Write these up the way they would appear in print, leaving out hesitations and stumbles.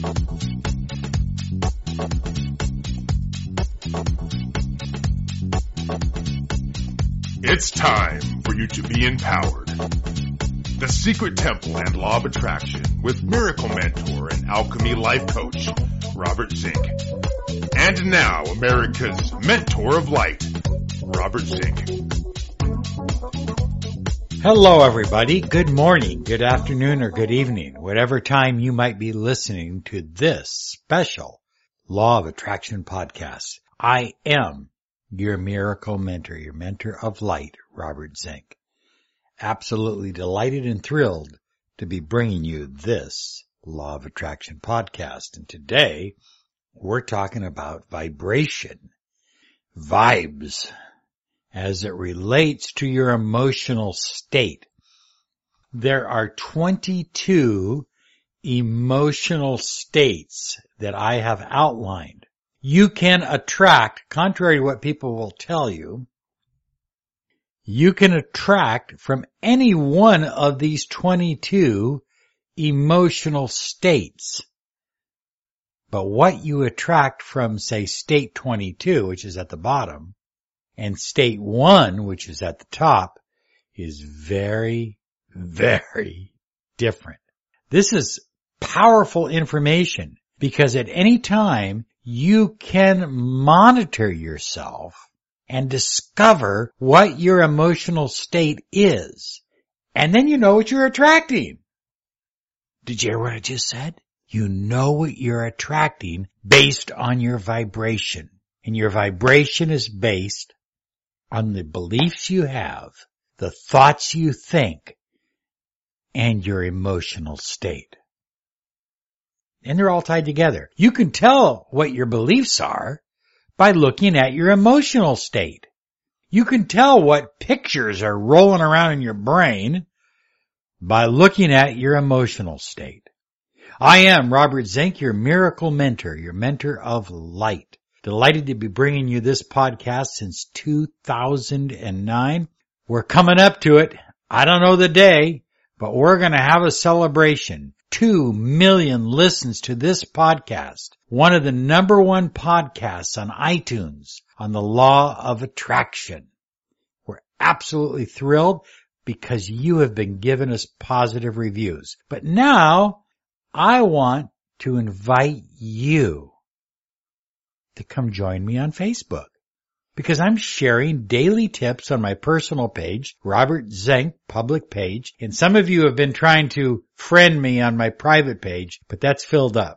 It's time for you to be empowered. The Secret Temple and Law of Attraction with Miracle Mentor and Alchemy Life Coach, Robert Zink. And now, America's Mentor of Light, Robert Zink. Hello, everybody. Good morning, good afternoon, or good evening, whatever time you might be listening to this special Law of Attraction podcast. I am your miracle mentor, your mentor of light, Robert Zink. Absolutely delighted and thrilled to be bringing you this Law of Attraction podcast. And today we're talking about vibration, vibes, as it relates to your emotional state. There are 22 emotional states that I have outlined. You can attract, contrary to what people will tell you, you can attract from any one of these 22 emotional states. But what you attract from, say, state 22, which is at the bottom, and state 1, which is at the top, is very, very different. This is powerful information because at any time you can monitor yourself and discover what your emotional state is. And then you know what you're attracting. Did you hear what I just said? You know what you're attracting based on your vibration. And your vibration is based on the beliefs you have, the thoughts you think, and your emotional state. And they're all tied together. You can tell what your beliefs are by looking at your emotional state. You can tell what pictures are rolling around in your brain by looking at your emotional state. I am Robert Zink, your miracle mentor, your mentor of light. Delighted to be bringing you this podcast since 2009. We're coming up to it. I don't know the day, but we're going to have a celebration. 2 million listens to this podcast. One of the number one podcasts on iTunes on the Law of Attraction. We're absolutely thrilled because you have been giving us positive reviews. But now I want to invite you to come join me on Facebook because I'm sharing daily tips on my personal page, Robert Zink public page, and some of you have been trying to friend me on my private page, but that's filled up.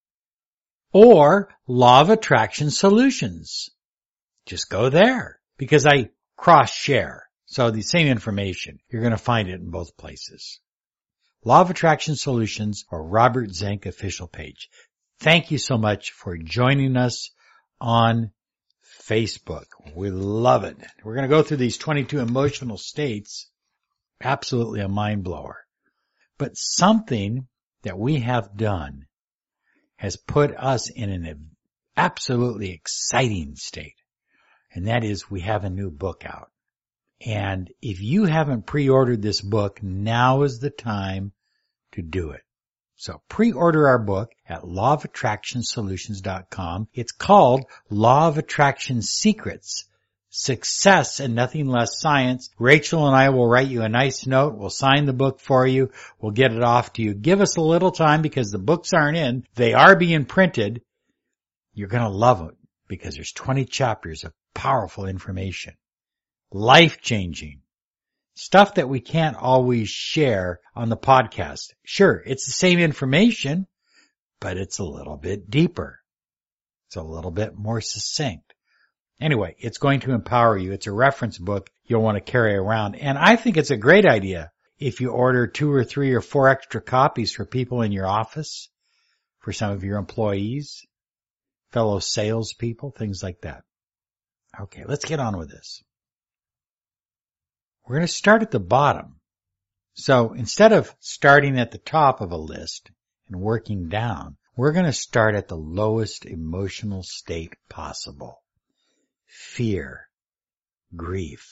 Or Law of Attraction Solutions. Just go there because I cross-share. So the same information, you're going to find it in both places. Law of Attraction Solutions or Robert Zink official page. Thank you so much for joining us on Facebook. We love it. We're going to go through these 22 emotional states. Absolutely a mind blower. But something that we have done has put us in an absolutely exciting state. And that is we have a new book out. And if you haven't pre-ordered this book, now is the time to do it. So pre-order our book at lawofattractionsolutions.com. It's called Law of Attraction Secrets, Success and Nothing Less Science. Rachel and I will write you a nice note. We'll sign the book for you. We'll get it off to you. Give us a little time because the books aren't in. They are being printed. You're going to love it because there's 20 chapters of powerful information. Life-changing. Stuff that we can't always share on the podcast. Sure, it's the same information, but it's a little bit deeper. It's a little bit more succinct. Anyway, it's going to empower you. It's a reference book you'll want to carry around. And I think it's a great idea if you order 2 or 3 or 4 extra copies for people in your office, for some of your employees, fellow salespeople, things like that. Okay, let's get on with this. We're going to start at the bottom. So instead of starting at the top of a list and working down, we're going to start at the lowest emotional state possible. Fear, grief,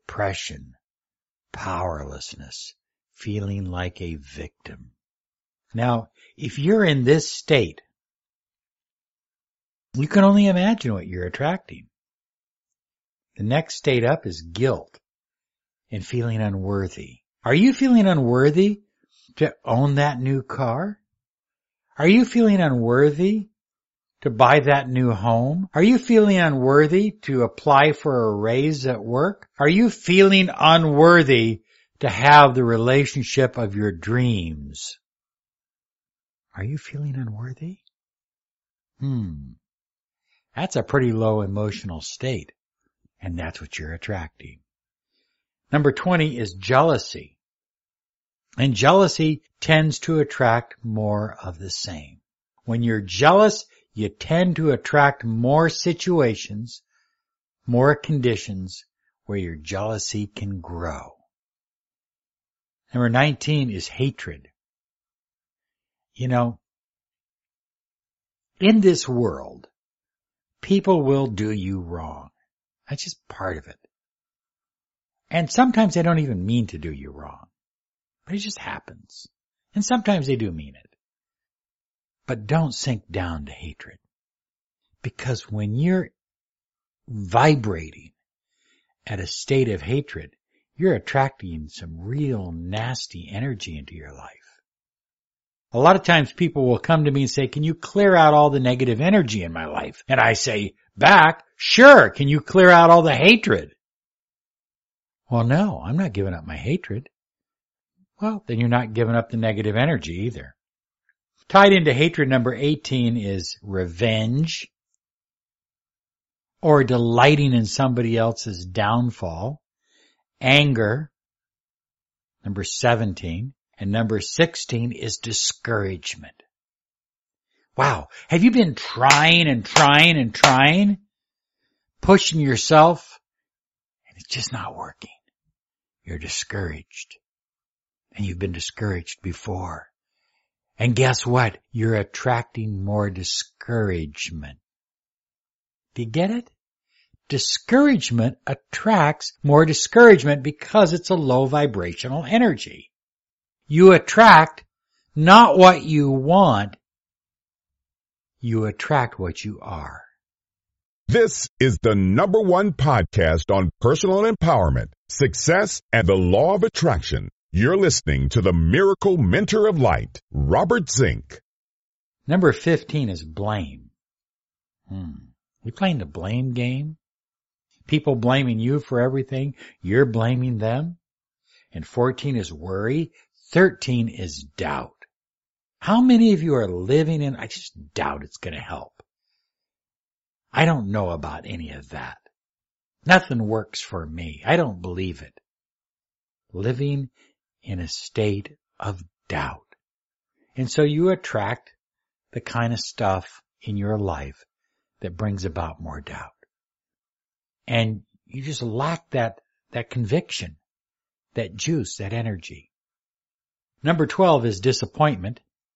depression, powerlessness, feeling like a victim. Now, if you're in this state, you can only imagine what you're attracting. The next state up is guilt and feeling unworthy. Are you feeling unworthy to own that new car? Are you feeling unworthy to buy that new home? Are you feeling unworthy to apply for a raise at work? Are you feeling unworthy to have the relationship of your dreams? Are you feeling unworthy? That's a pretty low emotional state, and that's what you're attracting. Number 20 is jealousy. And jealousy tends to attract more of the same. When you're jealous, you tend to attract more situations, more conditions where your jealousy can grow. Number 19 is hatred. You know, in this world, people will do you wrong. That's just part of it. And sometimes they don't even mean to do you wrong. But it just happens. And sometimes they do mean it. But don't sink down to hatred. Because when you're vibrating at a state of hatred, you're attracting some real nasty energy into your life. A lot of times people will come to me and say, can you clear out all the negative energy in my life? And I say back, sure, can you clear out all the hatred? Well, no, I'm not giving up my hatred. Well, then you're not giving up the negative energy either. Tied into hatred, number 18 is revenge or delighting in somebody else's downfall, anger, number 17, and number 16 is discouragement. Wow, have you been trying, pushing yourself, and it's just not working? You're discouraged. And you've been discouraged before. And guess what? You're attracting more discouragement. Do you get it? Discouragement attracts more discouragement because it's a low vibrational energy. You attract not what you want, you attract what you are. This is the #1 podcast on personal empowerment, success, and the law of attraction. You're listening to the Miracle Mentor of Light, Robert Zink. Number 15 is blame. We playing the blame game? People blaming you for everything, you're blaming them. And 14 is worry. 13 is doubt. How many of you are living in, I just doubt it's going to help. I don't know about any of that. Nothing works for me. I don't believe it. Living in a state of doubt. And so you attract the kind of stuff in your life that brings about more doubt. And you just lack that conviction, that juice, that energy. Number 12 is disappointment.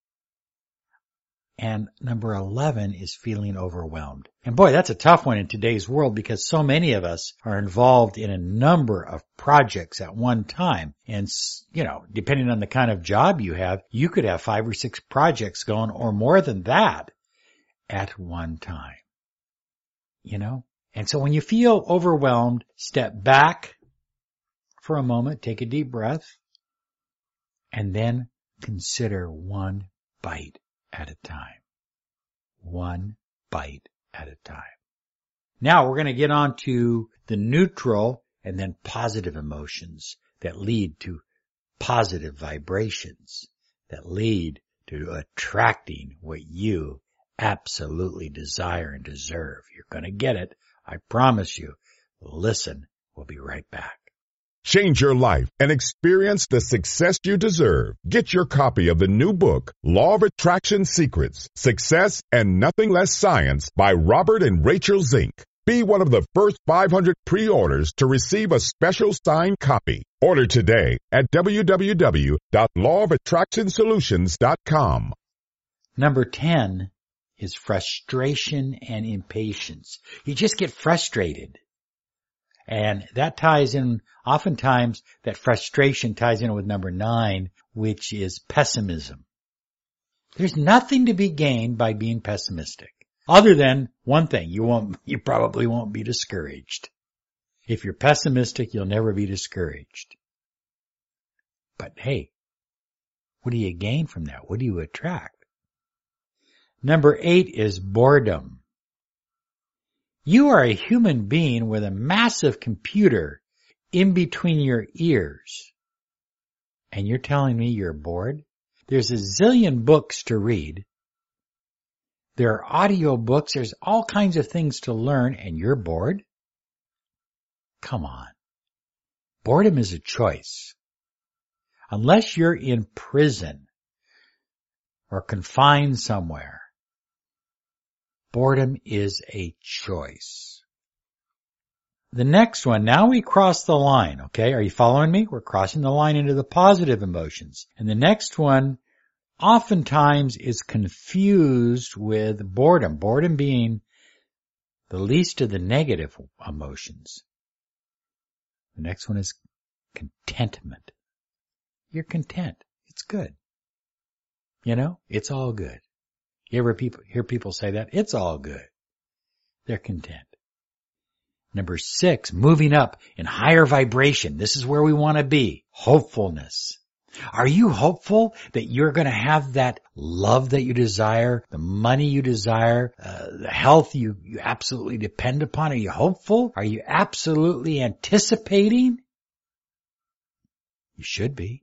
And number 11 is feeling overwhelmed. And boy, that's a tough one in today's world because so many of us are involved in a number of projects at one time. And, you know, depending on the kind of job you have, you could have 5 or 6 projects going or more than that at one time. You know? And so when you feel overwhelmed, step back for a moment, take a deep breath, and then consider one bite at a time. One bite at a time. Now we're going to get on to the neutral and then positive emotions that lead to positive vibrations, that lead to attracting what you absolutely desire and deserve. You're going to get it. I promise you. Listen. We'll be right back. Change your life and experience the success you deserve. Get your copy of the new book, Law of Attraction Secrets, Success and Nothing Less Science by Robert and Rachel Zink. Be one of the first 500 pre-orders to receive a special signed copy. Order today at www.lawofattractionsolutions.com. Number 10 is frustration and impatience. You just get frustrated. And that ties in, oftentimes that frustration ties in with number 9, which is pessimism. There's nothing to be gained by being pessimistic. Other than one thing, you probably won't be discouraged. If you're pessimistic, you'll never be discouraged. But hey, what do you gain from that? What do you attract? Number 8 is boredom. You are a human being with a massive computer in between your ears. And you're telling me you're bored? There's a zillion books to read. There are audio books. There's all kinds of things to learn, and you're bored? Come on. Boredom is a choice. Unless you're in prison or confined somewhere, boredom is a choice. The next one, now we cross the line, okay? Are you following me? We're crossing the line into the positive emotions. And the next one oftentimes is confused with boredom. Boredom being the least of the negative emotions. The next one is contentment. You're content. It's good. You know, it's all good. You ever hear people say that? It's all good. They're content. Number 6, moving up in higher vibration. This is where we want to be. Hopefulness. Are you hopeful that you're going to have that love that you desire, the money you desire, the health you absolutely depend upon? Are you hopeful? Are you absolutely anticipating? You should be.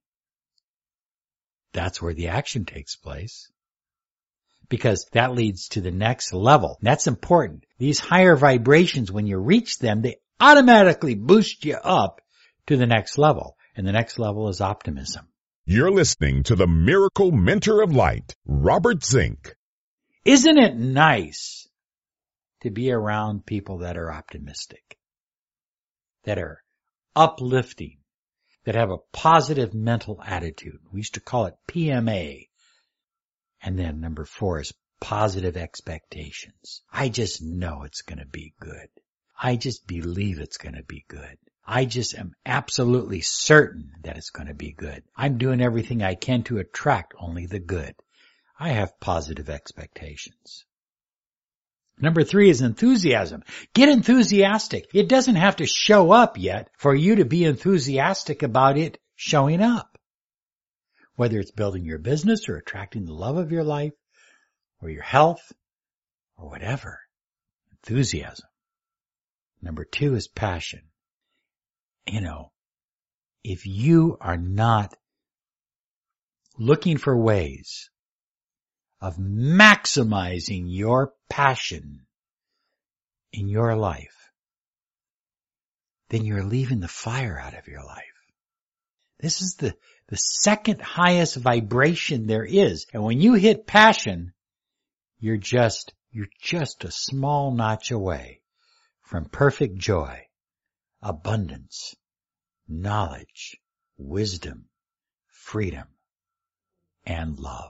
That's where the action takes place. Because that leads to the next level. And that's important. These higher vibrations, when you reach them, they automatically boost you up to the next level. And the next level is optimism. You're listening to the Miracle Mentor of Light, Robert Zink. Isn't it nice to be around people that are optimistic, that are uplifting, that have a positive mental attitude? We used to call it PMA. And then number 4 is positive expectations. I just know it's going to be good. I just believe it's going to be good. I just am absolutely certain that it's going to be good. I'm doing everything I can to attract only the good. I have positive expectations. Number 3 is enthusiasm. Get enthusiastic. It doesn't have to show up yet for you to be enthusiastic about it showing up. Whether it's building your business or attracting the love of your life or your health or whatever. Enthusiasm. Number 2 is passion. You know, if you are not looking for ways of maximizing your passion in your life, then you're leaving the fire out of your life. This is the second highest vibration there is. And when you hit passion, you're just a small notch away from perfect joy, abundance, knowledge, wisdom, freedom, and love.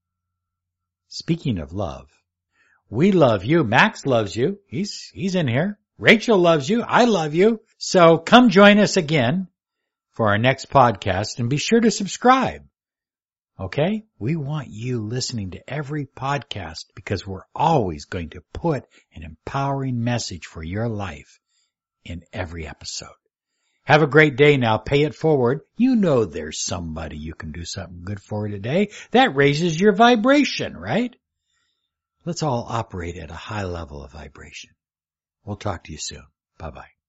Speaking of love, we love you. Max loves you. He's in here. Rachel loves you. I love you. So come join us again for our next podcast, and be sure to subscribe. Okay? We want you listening to every podcast because we're always going to put an empowering message for your life in every episode. Have a great day now. Pay it forward. You know there's somebody you can do something good for today. That raises your vibration, right? Let's all operate at a high level of vibration. We'll talk to you soon. Bye-bye.